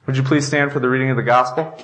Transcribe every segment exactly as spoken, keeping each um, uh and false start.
Would you please stand for the reading of the gospel?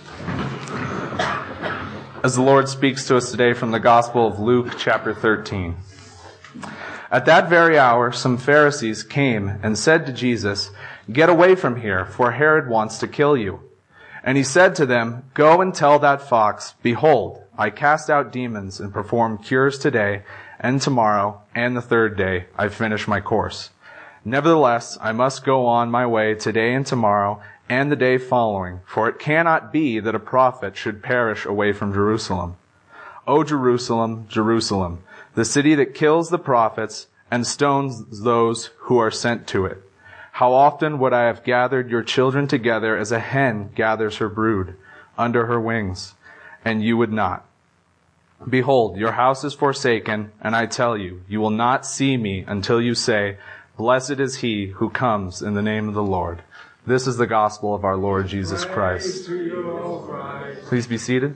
As the Lord speaks to us today from the Gospel of Luke, chapter thirteen. At that very hour, some Pharisees came and said to Jesus, "Get away from here, for Herod wants to kill you." And he said to them, "Go and tell that fox, behold, I cast out demons and perform cures today and tomorrow, and the third day I finish my course. Nevertheless, I must go on my way today and tomorrow, and the day following, for it cannot be that a prophet should perish away from Jerusalem. O Jerusalem, Jerusalem, the city that kills the prophets and stones those who are sent to it. How often would I have gathered your children together as a hen gathers her brood under her wings, and you would not. Behold, your house is forsaken, and I tell you, you will not see me until you say, Blessed is he who comes in the name of the Lord." This is the gospel of our Lord Jesus Christ. To you, O Christ. Please be seated.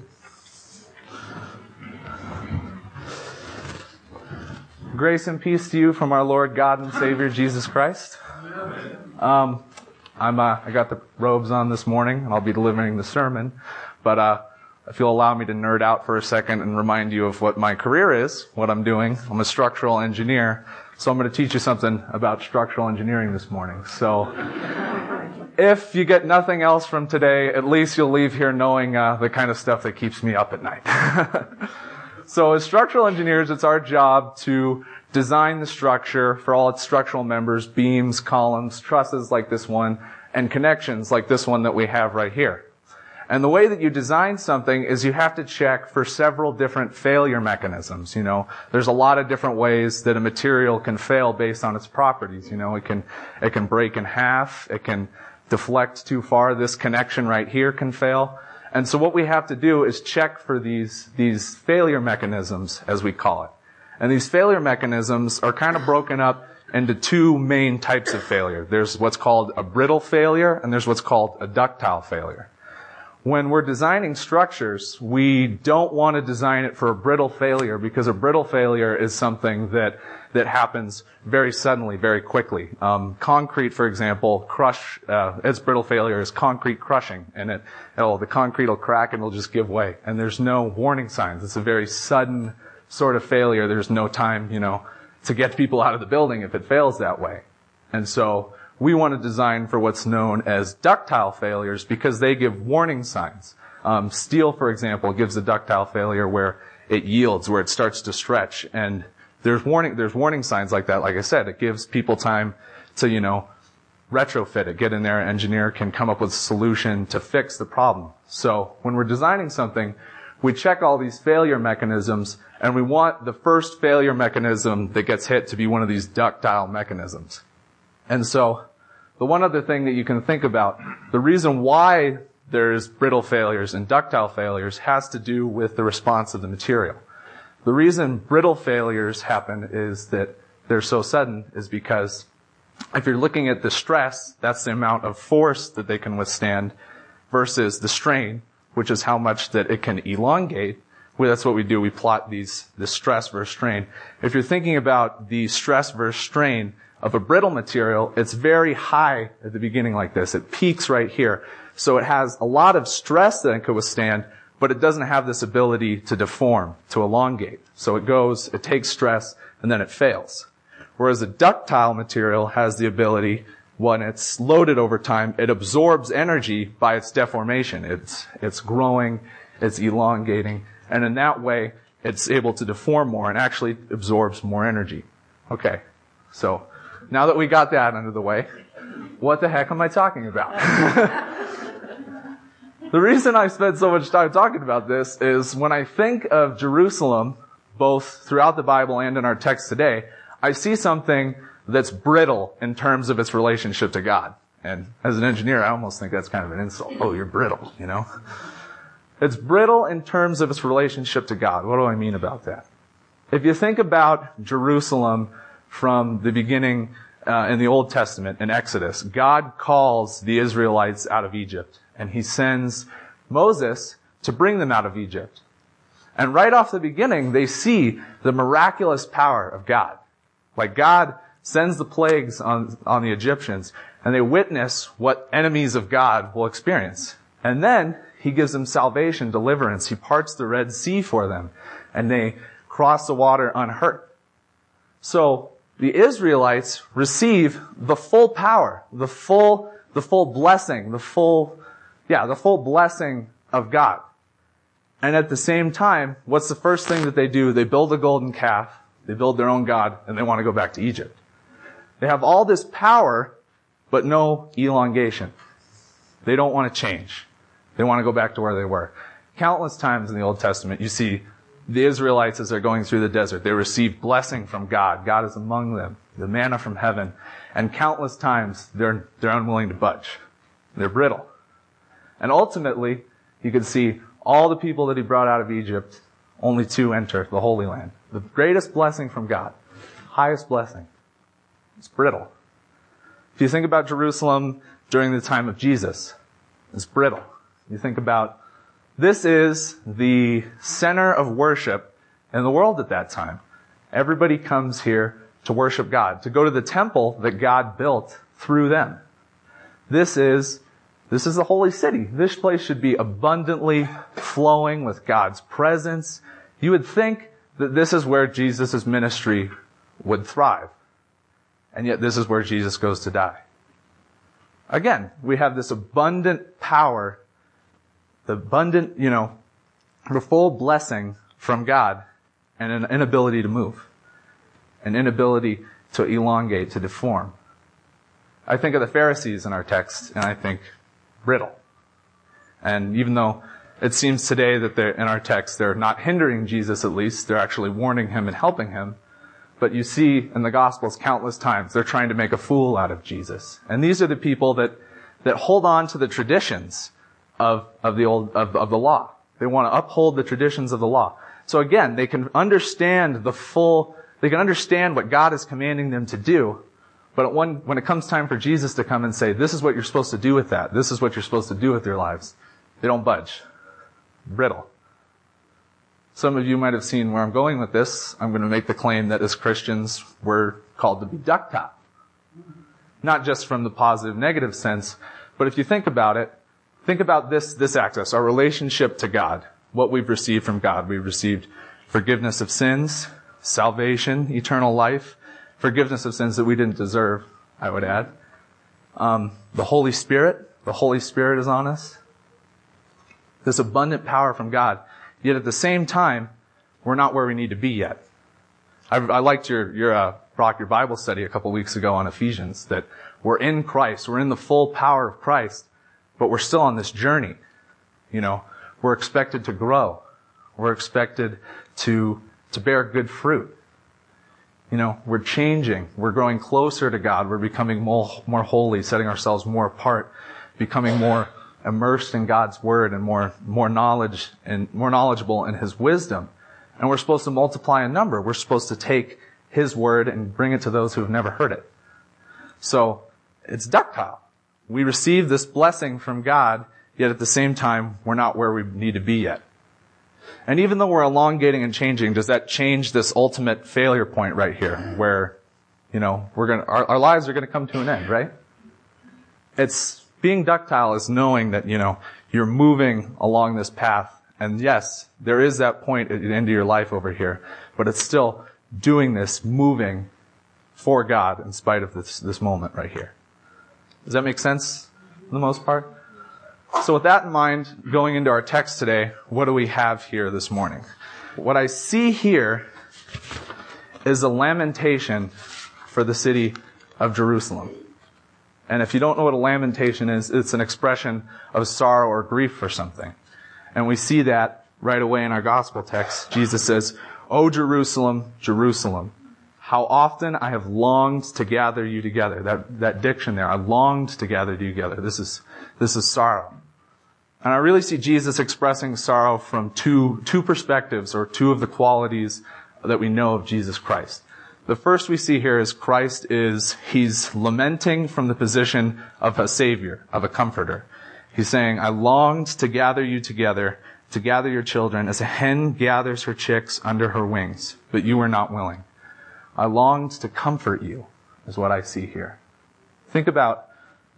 Grace and peace to you from our Lord God and Savior Jesus Christ. Um, I'm uh, I got the robes on this morning, and I'll be delivering the sermon. But uh, if you'll allow me to nerd out for a second and remind you of what my career is, what I'm doing. I'm a structural engineer, so I'm going to teach you something about structural engineering this morning. So. If you get nothing else from today, at least you'll leave here knowing uh, the kind of stuff that keeps me up at night. So as structural engineers, it's our job to design the structure for all its structural members, beams, columns, trusses like this one, and connections like this one that we have right here. And the way that you design something is you have to check for several different failure mechanisms. You know, there's a lot of different ways that a material can fail based on its properties. You know, it can, it can break in half, it can deflect too far. This connection right here can fail. And so what we have to do is check for these, these failure mechanisms, as we call it. And these failure mechanisms are kind of broken up into two main types of failure. There's what's called a brittle failure, and there's what's called a ductile failure. When we're designing structures, we don't want to design it for a brittle failure, because a brittle failure is something that that happens very suddenly, very quickly. Um, concrete, for example, crush, uh, its brittle failure is concrete crushing, and it, it'll, the concrete will crack and it'll just give way. And there's no warning signs. It's a very sudden sort of failure. There's no time, you know, to get people out of the building if it fails that way. And so we want to design for what's known as ductile failures because they give warning signs. Um, steel, for example, gives a ductile failure where it yields, where it starts to stretch, and There's warning, there's warning signs like that. Like I said, it gives people time to, you know, retrofit it, get in there, an engineer can come up with a solution to fix the problem. So when we're designing something, we check all these failure mechanisms, and we want the first failure mechanism that gets hit to be one of these ductile mechanisms. And so the one other thing that you can think about, the reason why there's brittle failures and ductile failures has to do with the response of the material. The reason brittle failures happen is that they're so sudden is because if you're looking at the stress, that's the amount of force that they can withstand versus the strain, which is how much that it can elongate. Well, that's what we do. We plot these, the stress versus strain. If you're thinking about the stress versus strain of a brittle material, it's very high at the beginning like this. It peaks right here. So it has a lot of stress that it could withstand, but it doesn't have this ability to deform, to elongate. So it goes, it takes stress, and then it fails. Whereas a ductile material has the ability, when it's loaded over time, it absorbs energy by its deformation. It's, it's growing, it's elongating, and in that way, it's able to deform more and actually absorbs more energy. Okay, so now that we got that under the way, what the heck am I talking about? The reason I spent so much time talking about this is when I think of Jerusalem, both throughout the Bible and in our text today, I see something that's brittle in terms of its relationship to God. And as an engineer, I almost think that's kind of an insult. Oh, you're brittle, you know? It's brittle in terms of its relationship to God. What do I mean about that? If you think about Jerusalem from the beginning uh, in the Old Testament, in Exodus, God calls the Israelites out of Egypt. And he sends Moses to bring them out of Egypt. And right off the beginning, they see the miraculous power of God. Like God sends the plagues on, on the Egyptians, And they witness what enemies of God will experience. And then he gives them salvation, deliverance. He parts the Red Sea for them. And they cross the water unhurt. So the Israelites receive the full power, the full, the full blessing, the full, yeah, the full blessing of God. And at the same time, what's the first thing that they do? They build a golden calf, they build their own god, and they want to go back to Egypt. They have all this power, but no elongation. They don't want to change. They want to go back to where they were. Countless times in the Old Testament, you see the Israelites as they're going through the desert. They receive blessing from God. God is among them, the manna from heaven. And countless times, they're, they're unwilling to budge. They're brittle. And ultimately, you can see all the people that he brought out of Egypt, only two enter the Holy Land. The greatest blessing from God, highest blessing. It's brittle. If you think about Jerusalem during the time of Jesus, it's brittle. You think about, this is the center of worship in the world at that time. Everybody comes here to worship God, to go to the temple that God built through them. This is, this is the holy city. This place should be abundantly flowing with God's presence. You would think that this is where Jesus' ministry would thrive. And yet this is where Jesus goes to die. Again, we have this abundant power, the abundant, you know, the full blessing from God, and an inability to move. An inability to elongate, to deform. I think of the Pharisees in our text, and I think brittle. And even though it seems today that they're, in our text, they're not hindering Jesus at least, they're actually warning him and helping him. But you see in the Gospels countless times, they're trying to make a fool out of Jesus. And these are the people that, that hold on to the traditions of, of the old, of, of the law. They want to uphold the traditions of the law. So again, they can understand the full, they can understand what God is commanding them to do. But when, when it comes time for Jesus to come and say, this is what you're supposed to do with that, this is what you're supposed to do with your lives, they don't budge. Brittle. Some of you might have seen where I'm going with this. I'm going to make the claim that as Christians, we're called to be ductile. Not just from the positive, negative sense, but if you think about it, think about this, this access, our relationship to God, what we've received from God. We've received forgiveness of sins, salvation, eternal life, forgiveness of sins that we didn't deserve, I would add. Um, the Holy Spirit, the Holy Spirit is on us. This abundant power from God. Yet at the same time, we're not where we need to be yet. I, I liked your, your, uh, Brock, your Bible study a couple weeks ago on Ephesians, that we're in Christ, we're in the full power of Christ, but we're still on this journey. You know, we're expected to grow. We're expected to, to bear good fruit. You know, we're changing. We're growing closer to God. We're becoming more, more holy, setting ourselves more apart, becoming more immersed in God's word and more, more knowledge and more knowledgeable in his wisdom. And we're supposed to multiply in number. We're supposed to take his word and bring it to those who have never heard it. So it's ductile. We receive this blessing from God, yet at the same time, we're not where we need to be yet. And even though we're elongating and changing, does that change this ultimate failure point right here, where, you know, we're gonna, our, our lives are gonna come to an end, right? It's, being ductile is knowing that, you know, you're moving along this path. And yes, there is that point at the end of your life over here, but it's still doing this, moving for God in spite of this, this moment right here. Does that make sense for the most part? So with that in mind, going into our text today, what do we have here this morning? What I see here is a lamentation for the city of Jerusalem. And if you don't know what a lamentation is, it's an expression of sorrow or grief for something. And we see that right away in our gospel text. Jesus says, "O Jerusalem, Jerusalem, how often I have longed to gather you together." That, that diction there, I longed to gather you together. This is, this is sorrow. And I really see Jesus expressing sorrow from two, two perspectives, or two of the qualities that we know of Jesus Christ. The first we see here is Christ is, he's lamenting from the position of a savior, of a comforter. He's saying, I longed to gather you together, to gather your children, as a hen gathers her chicks under her wings, but you were not willing. I longed to comfort you, is what I see here. Think about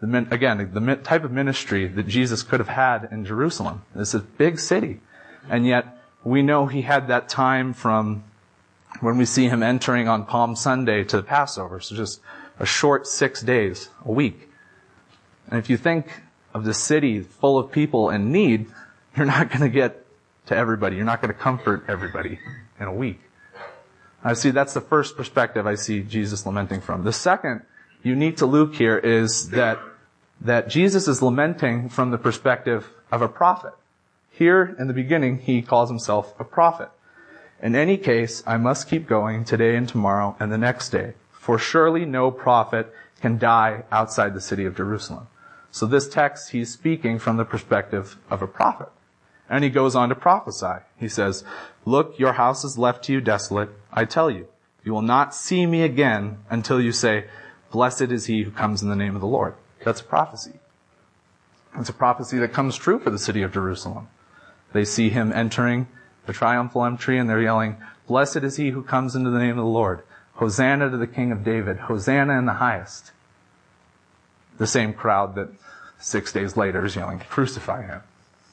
the, again, the type of ministry that Jesus could have had in Jerusalem. It's a big city. And yet, we know he had that time from when we see him entering on Palm Sunday to the Passover. So just a short six days, a week. And if you think of the city full of people in need, you're not going to get to everybody. You're not going to comfort everybody in a week. I see that's the first perspective I see Jesus lamenting from. The second, unique to Luke here, is that, that Jesus is lamenting from the perspective of a prophet. Here, in the beginning, he calls himself a prophet. In any case, I must keep going today and tomorrow and the next day, for surely no prophet can die outside the city of Jerusalem. So this text, he's speaking from the perspective of a prophet. And he goes on to prophesy. He says, look, your house is left to you desolate. I tell you, you will not see me again until you say, blessed is he who comes in the name of the Lord. That's a prophecy. It's a prophecy that comes true for the city of Jerusalem. They see him entering the triumphal entry and they're yelling, blessed is he who comes into the name of the Lord. Hosanna to the King of David. Hosanna in the highest. The same crowd that six days later is yelling, crucify him.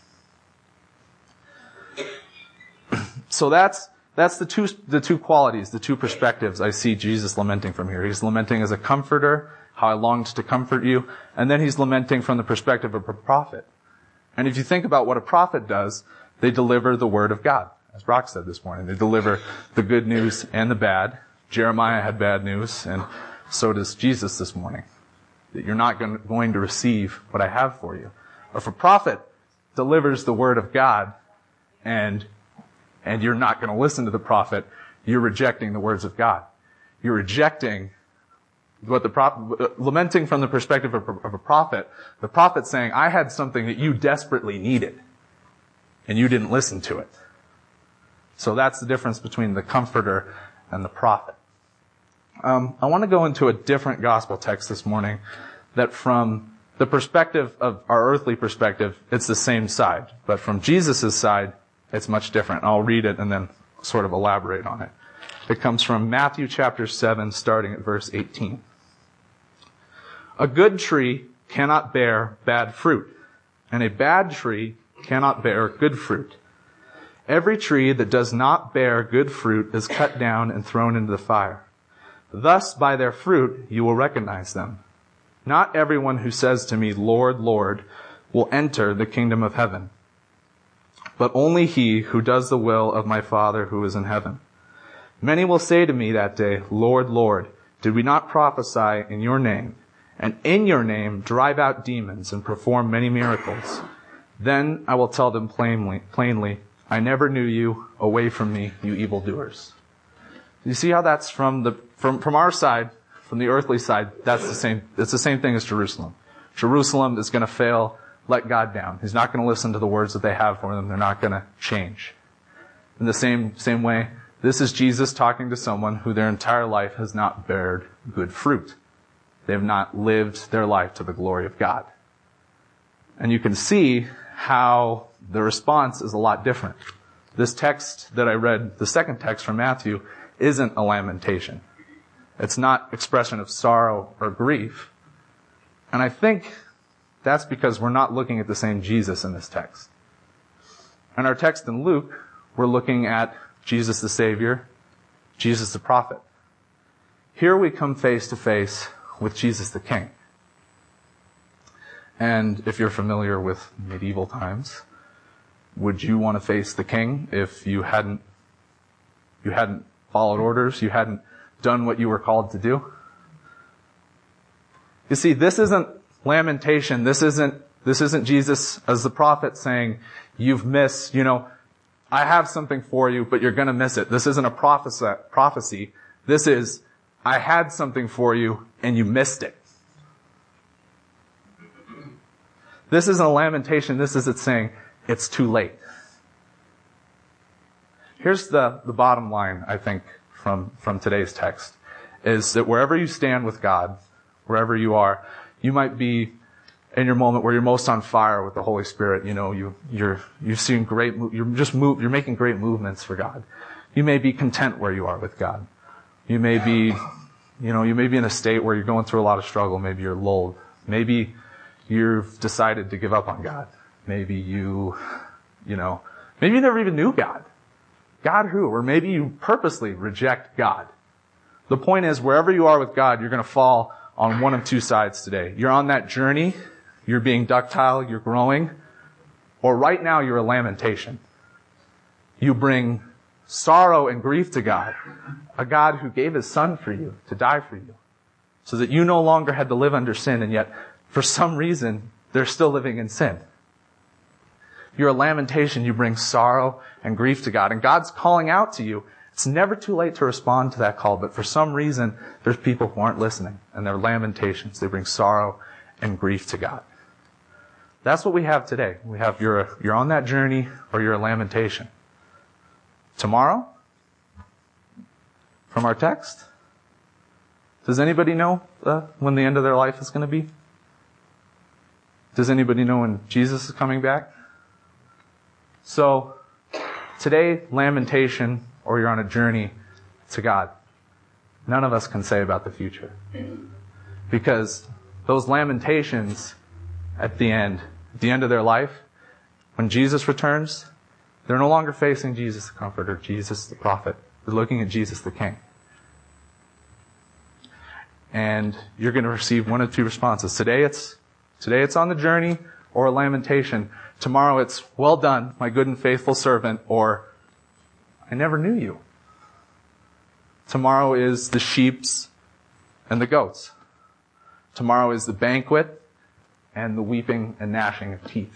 So that's, that's the two, the two qualities, the two perspectives I see Jesus lamenting from here. He's lamenting as a comforter, how I longed to comfort you, and then he's lamenting from the perspective of a prophet. And if you think about what a prophet does, they deliver the word of God. As Brock said this morning, they deliver the good news and the bad. Jeremiah had bad news, and so does Jesus this morning. That you're not going to receive what I have for you. Or if a prophet delivers the word of God, and and you're not going to listen to the prophet, you're rejecting the words of God. You're rejecting what the prophet, lamenting from the perspective of, of a prophet, the prophet saying, I had something that you desperately needed, and you didn't listen to it. So that's the difference between the comforter and the prophet. Um, I want to go into a different gospel text this morning that from the perspective of our earthly perspective, it's the same side. But from Jesus' side, it's much different. I'll read it and then sort of elaborate on it. It comes from Matthew chapter seven, starting at verse eighteen. A good tree cannot bear bad fruit, and a bad tree cannot bear good fruit. Every tree that does not bear good fruit is cut down and thrown into the fire. Thus, by their fruit, you will recognize them. Not everyone who says to me, Lord, Lord, will enter the kingdom of heaven, but only he who does the will of my Father who is in heaven. Many will say to me that day, Lord, Lord, did we not prophesy in your name, and in your name drive out demons and perform many miracles? Then I will tell them plainly, plainly, I never knew you. Away from me, you evildoers. You see how that's from the from from our side, from the earthly side. That's the same. It's the same thing as Jerusalem. Jerusalem is going to fail, let God down. He's not going to listen to the words that they have for them. They're not going to change. In the same same way, this is Jesus talking to someone who their entire life has not bared good fruit. They have not lived their life to the glory of God. And you can see how the response is a lot different. This text that I read, the second text from Matthew, isn't a lamentation. It's not expression of sorrow or grief. And I think that's because we're not looking at the same Jesus in this text. In our text in Luke, we're looking at Jesus the Savior, Jesus the prophet. Here we come face to face with Jesus the King. And if you're familiar with medieval times, would you want to face the king if you hadn't, you hadn't followed orders, you hadn't done what you were called to do? You see, this isn't lamentation. This isn't, this isn't Jesus as the prophet saying, you've missed, you know, I have something for you, but you're going to miss it. This isn't a prophecy. This is, I had something for you and you missed it. This isn't a lamentation. This is it saying, it's too late. Here's the, the bottom line, I think, from, from today's text, is that wherever you stand with God, wherever you are, you might be in your moment where you're most on fire with the Holy Spirit. You know, you, you're, you've seen great, you're just move, you're making great movements for God. You may be content where you are with God. You may be, you know, you may be in a state where you're going through a lot of struggle. Maybe you're lulled. Maybe you've decided to give up on God. Maybe you, you know, maybe you never even knew God. God who? Or maybe you purposely reject God. The point is, wherever you are with God, you're going to fall on one of two sides today. You're on that journey, you're being ductile, you're growing, or right now you're a lamentation. You bring sorrow and grief to God, a God who gave his son for you, to die for you, so that you no longer had to live under sin, and yet, for some reason, they're still living in sin. You're a lamentation, you bring sorrow and grief to God, and God's calling out to you. It's never too late to respond to that call, but for some reason, there's people who aren't listening, and they're lamentations. They bring sorrow and grief to God. That's what we have today. We have you're, you're on that journey, or you're a lamentation. Tomorrow, from our text, does anybody know uh, when the end of their life is going to be? Does anybody know when Jesus is coming back? So, today, lamentation, or you're on a journey to God. None of us can say about the future. Because those lamentations at the end, at the end of their life, when Jesus returns, they're no longer facing Jesus the Comforter, Jesus the Prophet. They're looking at Jesus the King. And you're going to receive one of two responses. Today it's, today it's on the journey, or a lamentation. Tomorrow it's, well done, my good and faithful servant, or, I never knew you. Tomorrow is the sheeps and the goats. Tomorrow is the banquet and the weeping and gnashing of teeth.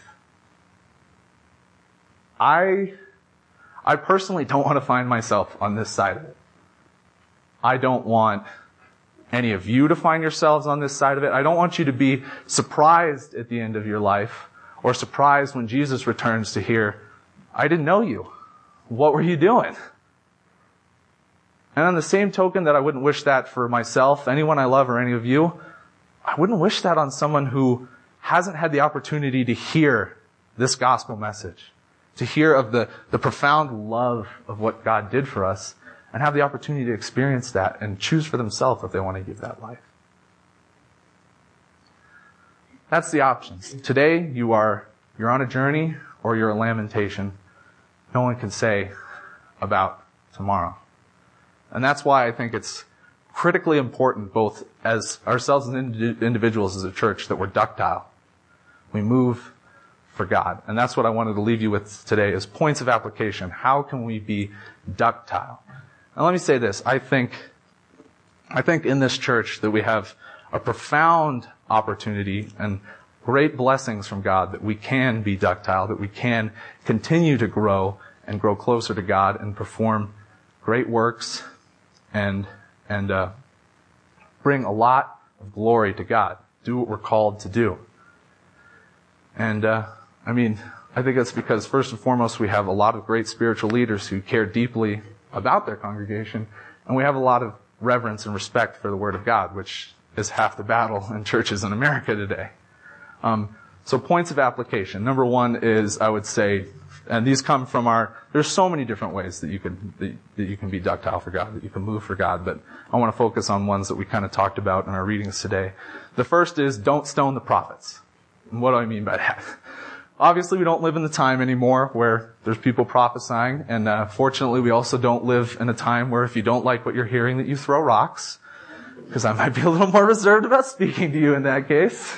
I, I personally don't want to find myself on this side of it. I don't want any of you to find yourselves on this side of it. I don't want you to be surprised at the end of your life, or surprised when Jesus returns to hear, I didn't know you. What were you doing? And on the same token that I wouldn't wish that for myself, anyone I love, or any of you, I wouldn't wish that on someone who hasn't had the opportunity to hear this gospel message, to hear of the, the profound love of what God did for us, and have the opportunity to experience that and choose for themselves if they want to give that life. That's the options. Today, you are, you're on a journey, or you're a lamentation. No one can say about tomorrow. And that's why I think it's critically important, both as ourselves as individuals, as a church, that we're ductile. We move for God. And that's what I wanted to leave you with today, is points of application. How can we be ductile? Now let me say this. I think, I think in this church that we have a profound opportunity and great blessings from God, that we can be ductile, that we can continue to grow and grow closer to God and perform great works and, and, uh, bring a lot of glory to God. Do what we're called to do. And, uh, I mean, I think that's because first and foremost we have a lot of great spiritual leaders who care deeply about their congregation, and we have a lot of reverence and respect for the Word of God, which is half the battle in churches in America today. Um, so points of application. Number one is, I would say, and these come from our, there's so many different ways that you can, that, that you can be ductile for God, that you can move for God, but I want to focus on ones that we kind of talked about in our readings today. The first is, don't stone the prophets. And what do I mean by that? Obviously, we don't live in the time anymore where there's people prophesying, and uh, fortunately, we also don't live in a time where if you don't like what you're hearing, that you throw rocks, because I might be a little more reserved about speaking to you in that case.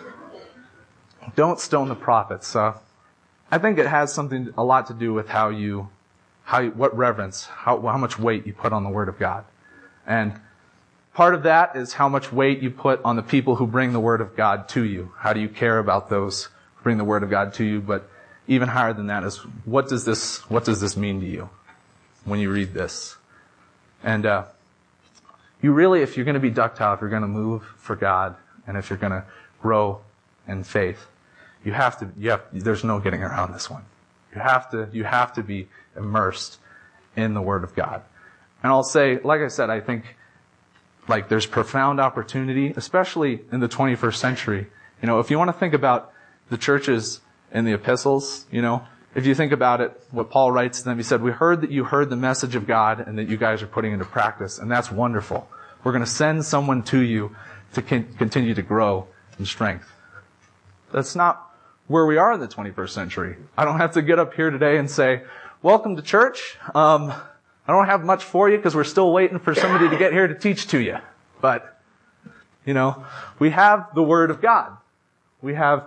Don't stone the prophets. Uh, I think it has something, a lot to do with how you, how you, what reverence, how how much weight you put on the Word of God, and part of that is how much weight you put on the people who bring the Word of God to you. How do you care about those bring the Word of God to you? But even higher than that is, what does this, what does this mean to you when you read this? And, uh, you really, if you're going to be ductile, if you're going to move for God, and if you're going to grow in faith, you have to, you have, there's no getting around this one. You have to, you have to be immersed in the Word of God. And I'll say, like I said, I think, like, there's profound opportunity, especially in the twenty-first century. You know, if you want to think about the churches in the epistles, you know, if you think about it, what Paul writes to them, he said, we heard that you heard the message of God and that you guys are putting into practice, and that's wonderful. We're going to send someone to you to con- continue to grow in strength. That's not where we are in the twenty-first century. I don't have to get up here today and say, welcome to church. Um, I don't have much for you because we're still waiting for somebody to get here to teach to you. But, you know, we have the Word of God. We have,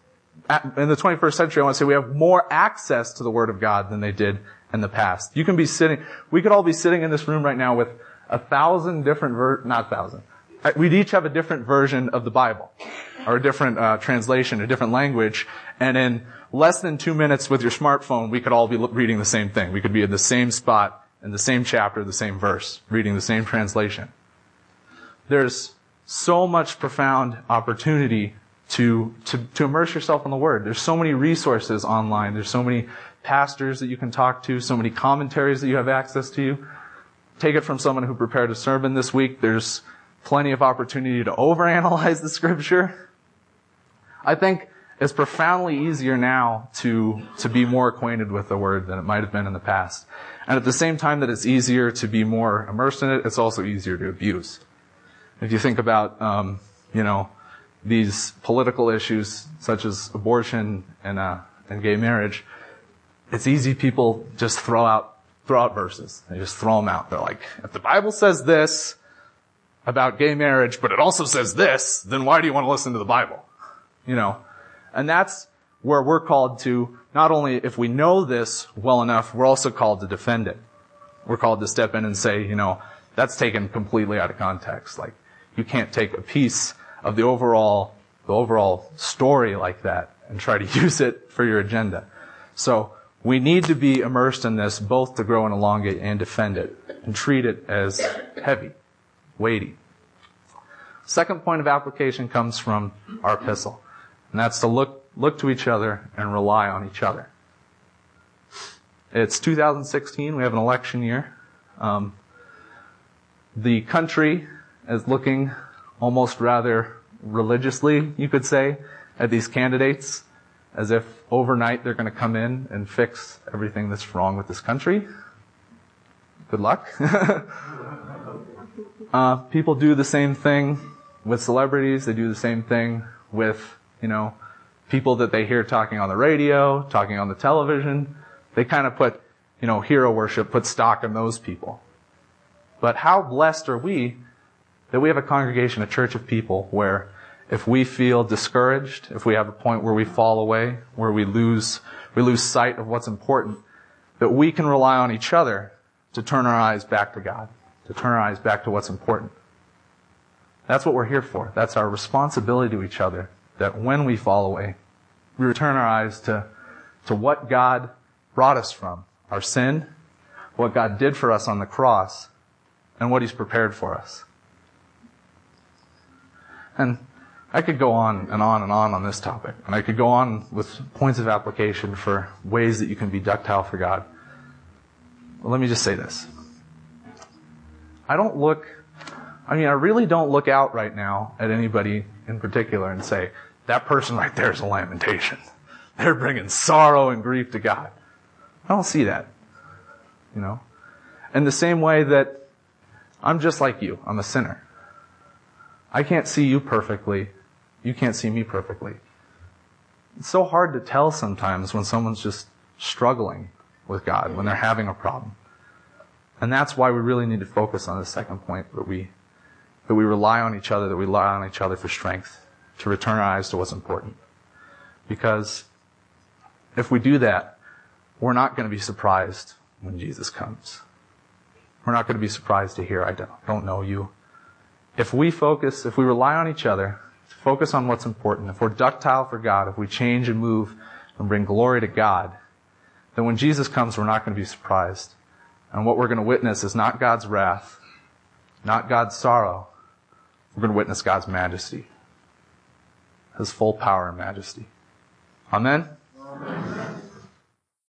in the twenty-first century, I want to say we have more access to the Word of God than they did in the past. You can be sitting, we could all be sitting in this room right now with a thousand different, ver- not thousand. We'd each have a different version of the Bible, or a different uh, translation, a different language, and in less than two minutes with your smartphone, we could all be reading the same thing. We could be in the same spot, in the same chapter, the same verse, reading the same translation. There's so much profound opportunity to, to, to immerse yourself in the Word. There's so many resources online. There's so many pastors that you can talk to, so many commentaries that you have access to. Take it from someone who prepared a sermon this week. There's plenty of opportunity to overanalyze the Scripture. I think it's profoundly easier now to, to be more acquainted with the Word than it might have been in the past. And at the same time that it's easier to be more immersed in it, it's also easier to abuse. If you think about, um, you know, these political issues such as abortion and, uh, and gay marriage, it's easy people just throw out, throw out verses. They just throw them out. They're like, if the Bible says this about gay marriage, but it also says this, then why do you want to listen to the Bible? You know, and that's where we're called to, not only if we know this well enough, we're also called to defend it. We're called to step in and say, you know, that's taken completely out of context. Like, you can't take a piece of the overall, the overall story like that and try to use it for your agenda. So, we need to be immersed in this both to grow and elongate and defend it and treat it as heavy, weighty. Second point of application comes from our epistle, and that's to look, look to each other and rely on each other. It's two thousand sixteen, we have an election year. Um, the country is looking almost rather religiously, you could say, at these candidates, as if overnight they're going to come in and fix everything that's wrong with this country. Good luck. uh, people do the same thing with celebrities. They do the same thing with, you know, people that they hear talking on the radio, talking on the television. They kind of put, you know, hero worship, put stock in those people. But how blessed are we that we have a congregation, a church of people where if we feel discouraged, if we have a point where we fall away, where we lose, we lose sight of what's important, that we can rely on each other to turn our eyes back to God, to turn our eyes back to what's important. That's what we're here for. That's our responsibility to each other, that when we fall away, we return our eyes to, to what God brought us from, our sin, what God did for us on the cross, and what He's prepared for us. And I could go on and on and on on this topic, and I could go on with points of application for ways that you can be ductile for God. Well, let me just say this. I don't look, I mean, I really don't look out right now at anybody in particular and say, that person right there is a lamentation. They're bringing sorrow and grief to God. I don't see that. You know? In the same way that I'm just like you. I'm a sinner. I can't see you perfectly. You can't see me perfectly. It's so hard to tell sometimes when someone's just struggling with God, when they're having a problem. And that's why we really need to focus on the second point, that we, that we rely on each other, that we rely on each other for strength, to return our eyes to what's important. Because if we do that, we're not going to be surprised when Jesus comes. We're not going to be surprised to hear, I don't, don't know you. If we focus, if we rely on each other, focus on what's important, if we're ductile for God, if we change and move and bring glory to God, then when Jesus comes, we're not going to be surprised. And what we're going to witness is not God's wrath, not God's sorrow. We're going to witness God's majesty, His full power and majesty. Amen? Amen.